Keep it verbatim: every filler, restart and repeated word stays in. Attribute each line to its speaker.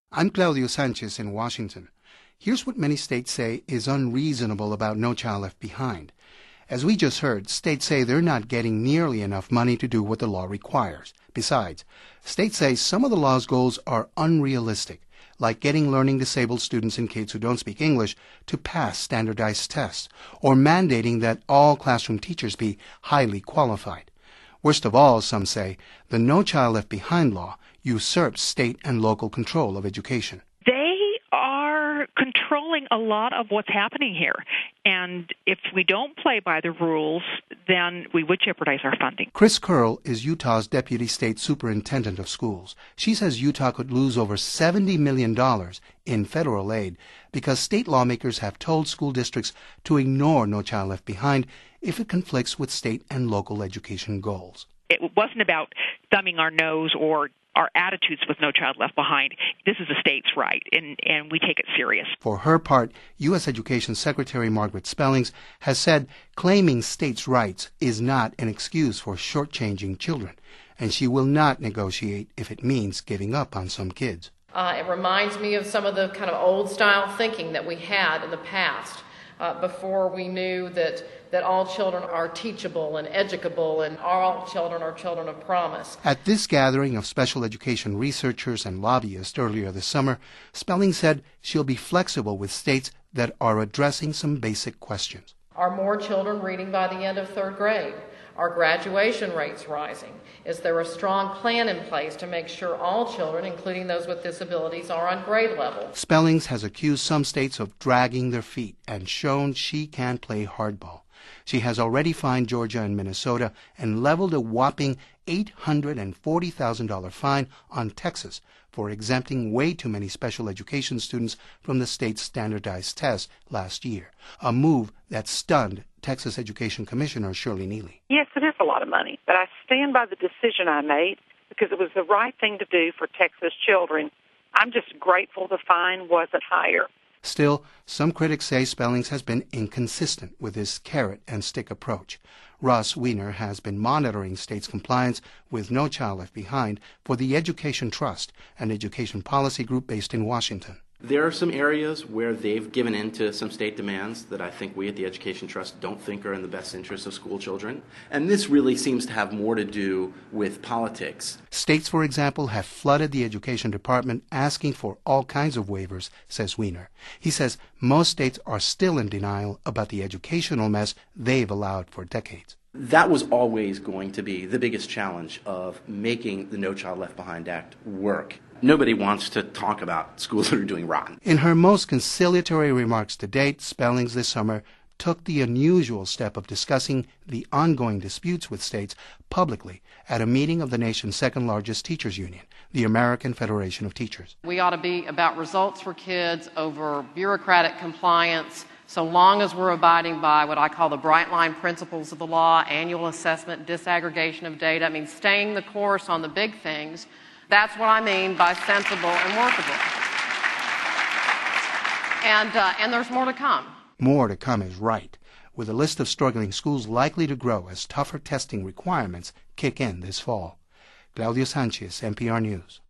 Speaker 1: I'm Claudio Sanchez in Washington. Here's what many states say is unreasonable about No Child Left Behind. As we just heard, states say they're not getting nearly enough money to do what the law requires. Besides, states say some of the law's goals are unrealistic, like getting learning disabled students and kids who don't speak English to pass standardized tests, or mandating that all classroom teachers be highly qualified. Worst of all, some say, the No Child Left Behind law usurps state and local control of education.
Speaker 2: They are controlling a lot of what's happening here. And if we don't play by the rules, then we would jeopardize our funding.
Speaker 1: Chris Curl is Utah's Deputy State Superintendent of Schools. She says Utah could lose over seventy million dollars in federal aid because state lawmakers have told school districts to ignore No Child Left Behind if it conflicts with state and local education goals.
Speaker 2: It wasn't about thumbing our nose or our attitudes with No Child Left Behind. This is a state's right, and, and we take it serious.
Speaker 1: For her part, U S Education Secretary Margaret Spellings has said claiming states' rights is not an excuse for shortchanging children, and she will not negotiate if it means giving up on some kids.
Speaker 3: Uh, it reminds me of some of the kind of old-style thinking that we had in the past uh, before we knew that that all children are teachable and educable and all children are children of promise.
Speaker 1: At this gathering of special education researchers and lobbyists earlier this summer, Spelling said she'll be flexible with states that are addressing some basic questions.
Speaker 3: Are more children reading by the end of third grade? Are graduation rates rising? Is there a strong plan in place to make sure all children, including those with disabilities, are on grade level?
Speaker 1: Spellings has accused some states of dragging their feet and shown she can play hardball. She has already fined Georgia and Minnesota and leveled a whopping eight hundred forty thousand dollars fine on Texas for exempting way too many special education students from the state's standardized tests last year, a move that stunned Texas Education Commissioner Shirley Neely.
Speaker 4: Yes, it is a lot of money, but I stand by the decision I made because it was the right thing to do for Texas children. I'm just grateful the fine wasn't higher.
Speaker 1: Still, some critics say Spellings has been inconsistent with his carrot-and-stick approach. Russ Weiner has been monitoring states' compliance with No Child Left Behind for the Education Trust, an education policy group based in Washington.
Speaker 5: There are some areas where they've given in to some state demands that I think we at the Education Trust don't think are in the best interest of school children. And this really seems to have more to do with politics.
Speaker 1: States, for example, have flooded the Education Department asking for all kinds of waivers, says Weiner. He says most states are still in denial about the educational mess they've allowed for decades.
Speaker 5: That was always going to be the biggest challenge of making the No Child Left Behind Act work. Nobody wants to talk about schools that are doing rotten.
Speaker 1: In her most conciliatory remarks to date, Spellings this summer took the unusual step of discussing the ongoing disputes with states publicly at a meeting of the nation's second-largest teachers union, the American Federation of Teachers.
Speaker 3: We ought to be about results for kids over bureaucratic compliance, so long as we're abiding by what I call the bright line principles of the law, annual assessment, disaggregation of data. I mean, staying the course on the big things. That's what I mean by sensible and workable. And, uh, and there's more to come.
Speaker 1: More to come is right, with a list of struggling schools likely to grow as tougher testing requirements kick in this fall. Claudio Sanchez, N P R News.